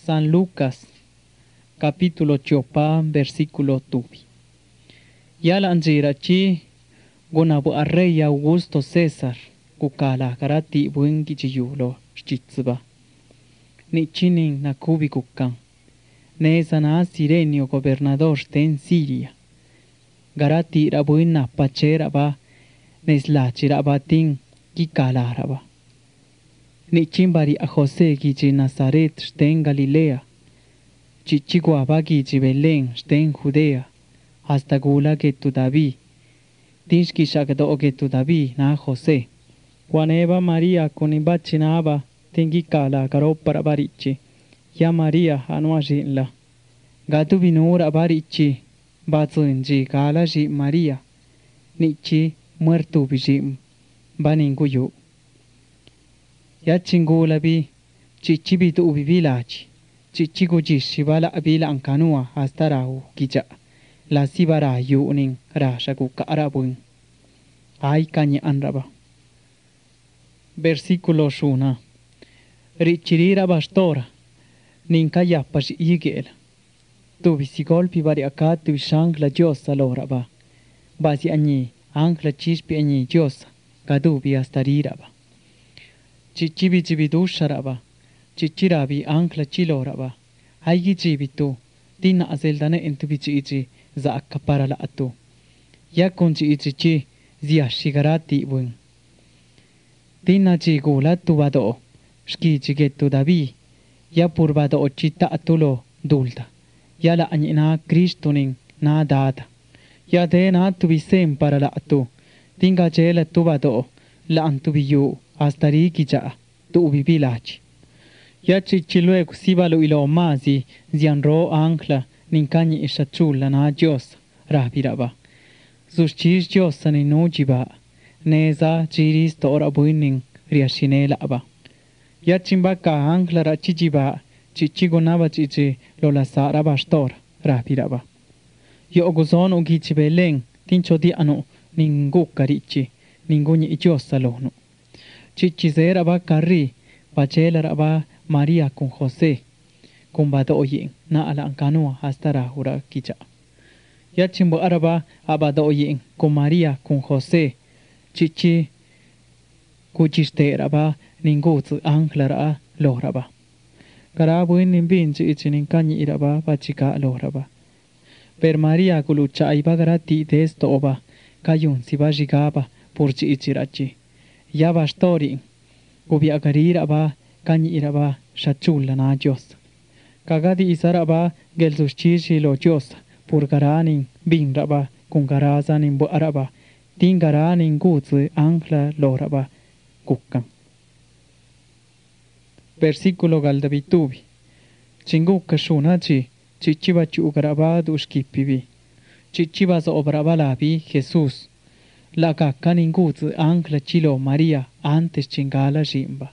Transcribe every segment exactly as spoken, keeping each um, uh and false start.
San Lucas, capítulo chopa, versículo tubi. Ya la anjirachi, gunabu a rey Augusto César, kukala karati buengi chiyulo, shchitsuba. Ni chinin na kubi kukan. Neza na Sirenio gobernador ten Siria. Garati rabuina pachera ba, neslachi rabatin, kikala raba. Ni chimbari a José gichi Nazaret shten Galilea. Chichigua ba gichi Belén shten Judea. Hasta gula que tu David. Tishki shakdo que tu David na José. Juaneba María kuniba chinaba tingi kala karo para barichi. Ya María anua jinla. Gatu binura barichi. Batsunji kala ji María. Nichi muertu bijim. Baninguyu. Ya chingula bi. Chichi bitu ubibilachi. Chichi gujishi bala abila ankanua hasta rahu kija. La sibara yuning rasha kukarabun. Ay kanya anraba. Versículo uno. Richirira bastora. Ninka yapash igel. Tu visigolpi bari akatu shangla diosa loraba. Basi anyi ankla chispi anyi diosa. Gadubi astariraba. Chichibi chibidusharaba. Chichirabi ankla chiloraba. Aygi chibitu. Tina azeldane entubichi ichi. Za akapara la atu. Ya kunchi ichichi zia shigarati bun. Tina chi gula tu bado. Shki chigetu dabi. Ya pur bado chita atulo dulta. Ya la anyina Kristunin na data. Ya de na tubisem para la atu. Tinga chela tu bado. La antubiyu hasta rikija tu ubibilachi. Ya chichiluego sibalo ilo mazi zianro ankla. Ninkanyi ishachula na Dios rabiraba. Zushchish Dios ni nujiba. Neza jiris tora buinin riashinela aba. Ya chimbaka ankla rachijiba. Chichigonaba chichi lola sara bastor rabiraba. Yo oguzon ugichi beleng tincho di anu ningu karichi ningunyi ijosa lonu. Chichizera ba karri pachela raba María con José. Kumbado oyin na ala ankanua hasta rahura kija. Ya chimbo araba abado oyin con María con José. Chichi kuchiste raba ningutsu anklara loraba. Karabuin nimbin chichi ninkanyi iraba bachika loraba. Per María kulucha aiba garati desto oba kayun siba jigaba por chichi rachi. Ya bastori kubia gariraba kanyi iraba shachula na Dios. Kagadi isaraba gelzushchishi lo Dios purgaranin binraba kungarazanin bo araba tingaranin gutsu ankla loraba kukkan. Versículo galdabitubi. Chingukka shunachi chichiba chugaraba dushkipibi. Chichiba zobraba labi Jesús. La kakkanin gutsu ankla chilo María antes chingala jimba.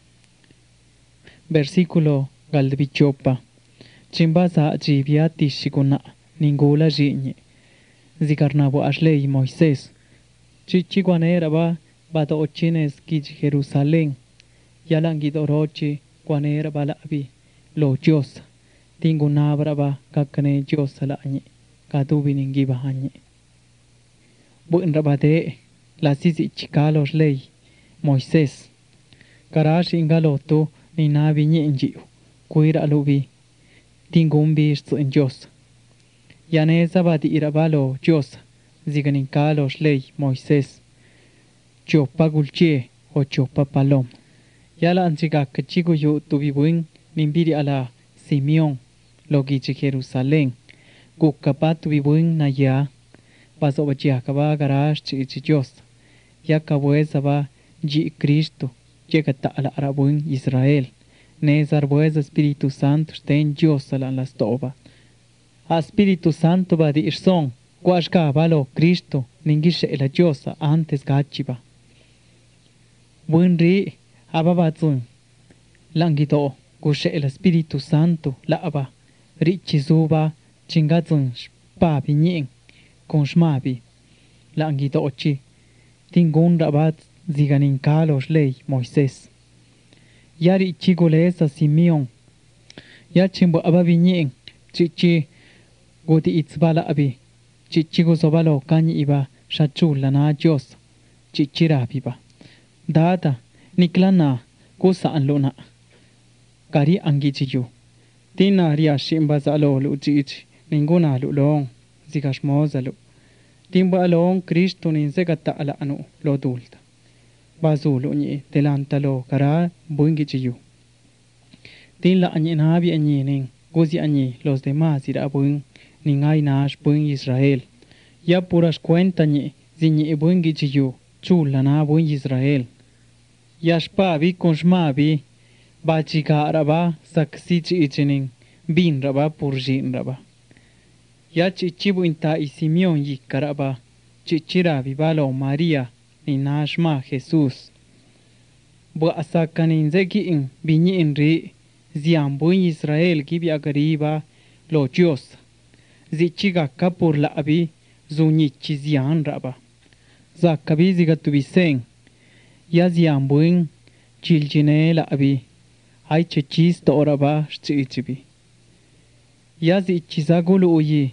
Versículo galdabichopa. Chimbaza jibia tishikuna ningula jinye. Zikarnabo ashlei Moisés. Chichiguanera ba bado ochines kij Jerusalén. Yalangidorochi guanera balabi lo Dios. Tingunabra ba kakane Dios alañe. Kadubi ningiba hanye. Buen rabade la sisi chikalos ley Moisés. Karashi ingaloto ni nabi nyenjiu. Kuira alubi. Tingumbi istu en Dios. Yaneza badi irabalo Dios. Ziganinkalos ley Moisés. Chopa gulchie o chopa palom. Yala anchiga kachigo yu tubibuin nimbiri ala Simeón. Logichi Jerusalén. Gukapa tubibuin na ya. Paso bachiakaba garash chichi Dios. Yakabueza ba ji Cristo. Llegata ala arabuin Israel. Nezar buez Espíritu Santo ten Dios ala las toba. A Espíritu Santo ba di irson. Guashka balo Cristo. Ningishe ela Diosa antes gachiba. Buen ri ababatzun. Langito gushe el Espíritu Santo la aba. Richizuba chingatzun papi nyen. Con shmabi. Langito ochi. Tingun rabat ziganin kalos ley Moisés. Yari chigolesa Simeón. Ya chimbo aba viñen chichi guti itzbala abi chichi gozobalo kañi iba shachula na Dios chichi rabiba dada niklana kusan luna kari angichiyu tina ria shimba zalo lu chichi ninguna lu long zigashmozalu timba along Cristo ninzegata ala anu lo dulta bazulu ni delantalo kara bungichiyu tin la añi nabi añi ning gozi añi los demás ira bun ningai nash bun Israel ya puras cuenta ñi ziñi bungi chiyu chula na bun Israel yashpa bi konshma bi bachiga raba saksi chichinin bin raba purjin raba ya chichibu inta y Simeón yikaraba chichira bibalo María ni nashma Jesús bu asakanin zegiin biñi inri zian bun Israel gibi agariba lo Dios zichiga kapur la abi zunyichi zian raba zakabi zigatubisen ya zian bun chiljine la abi ay chichis to oraba chichibi ya zichizagulu uyi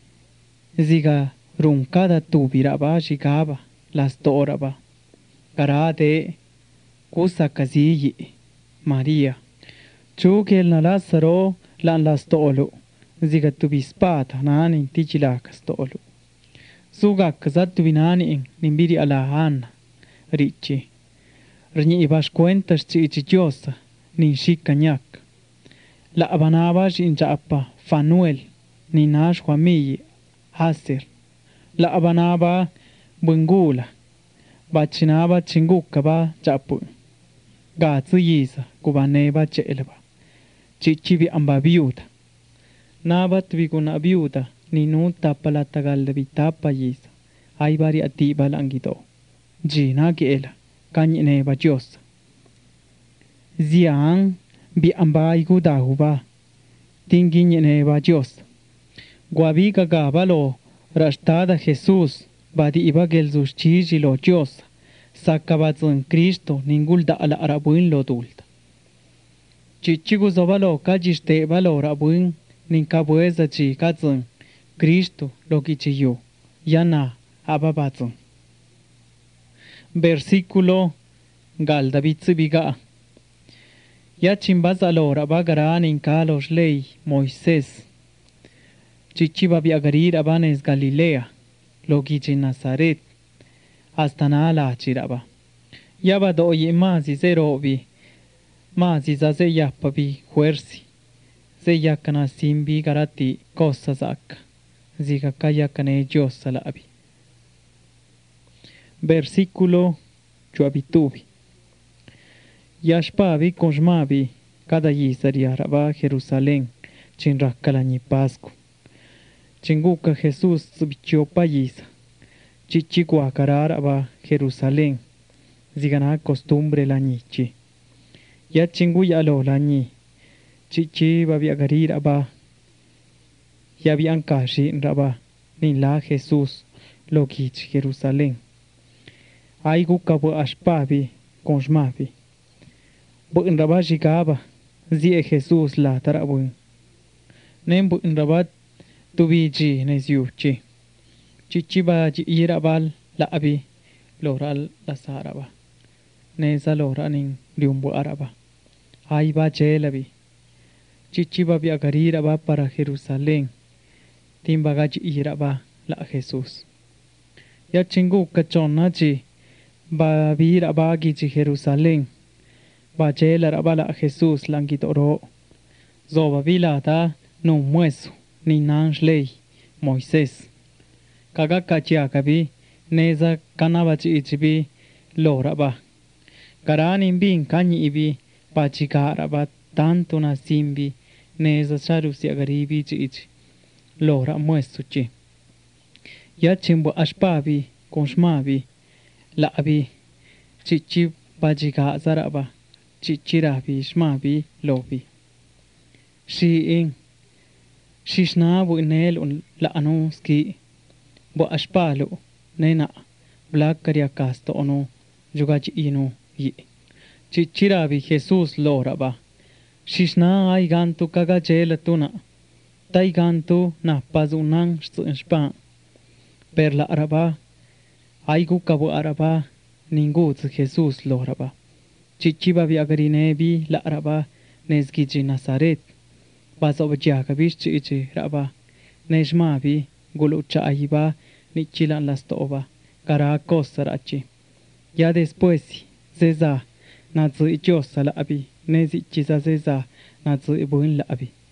ziga runkada tubiraba shigaba las to oraba karade kusa kaziyi María chugel na Lázaro lan las tolu ziga tubispata nani tichilakas tolu suga kazatu binani nimbiri alahana richi rni ibas cuentas chichiosa ni shikanyak la abanabas injapa Fanuel ni nash Juamiyi Haser la abanaba bungula bachinaba chingukaba chapu gatsu yisa kubaneba chelba chichibi amba viuda nabat viguna viuda ni nu tapala tagal de vitapa yisa ay bari atiba langito jina gela kanyine ba Dios ziang bi amba iguda huba tinginyine ba Dios guabiga gabalo rastada Jesús badi iba gelzus chichi lo Dios sakabatsun Cristo ningulda ala arabuin lo dulta chichigu zobalo kajiste balo rabuin ninkabueza chi katsun Cristo lo kichiyu yana ababatsun versículo galda bitsubiga ya chimbazalo rabagara ninkalos ley Moisés chichiba biagarir abanes Galilea lo kichi Nazaret hasta nala chiraba yaba doye mazi zerobi mazi zaze yapabi huersi ze yakana simbi garati cosa zaka ziga kaya kane Dios salabi versículo chuabitubi yashpabi konshmabi cada yisariaraba Jerusalén chinrakalañi Pascu chinguka Jesús bichiopa yisa chichikua kararaba Jerusalén zigana costumbre la nichi ya chinguya lo la ni chichi babi agarir aba ya bi ankashi raba ni la Jesús lo kich Jerusalén ay gukabo ashpabi konshmabi bu raba jigaba zie Jesús la tarabun nembu raba tubiji nezyuchi chichiba jirabal la abi loral la saraba neza loranin diumbu araba ay ba chelabi chichiba bi agariraba para Jerusalén timbaga jiraba la Jesús ya chingu kachona chi ba biraba gi Jerusalén ba chelaraba la Jesús langitoro zoba vilata no mueso ni nansh ley Moisés kaga kachiakabi neza kanabachi ichibi loraba karanin bin kanyi ibi pachikaraba tanto na simbi neza sharusi agaribi chichi lora muesuchi ya chimbo ashpabi konshmabi la abi chichi pachiga zaraba chichirabi shmabi lobi shiin shishnabu inel la anuski bo ashpalu nena black karia casto ono jugachi inu yi chichirabi Jesús loraba Shishna ay gantu kaga chela tuna. Tai gantu na pazunang shpa. Per la araba. Ay gu kabu araba. Ningu tsu Jesús lo araba. Chichiba vi agarinebi la araba. Nezgiji Nazaret. Bazo bajaga bish chichi raba. Nejma bi gulu chaiba. Nichilan las toba. Kara cosa rachi. Ya después, Zeza, Nazi Josa la abi, Nezi Chiza Zeza, Nazi Buin la abi.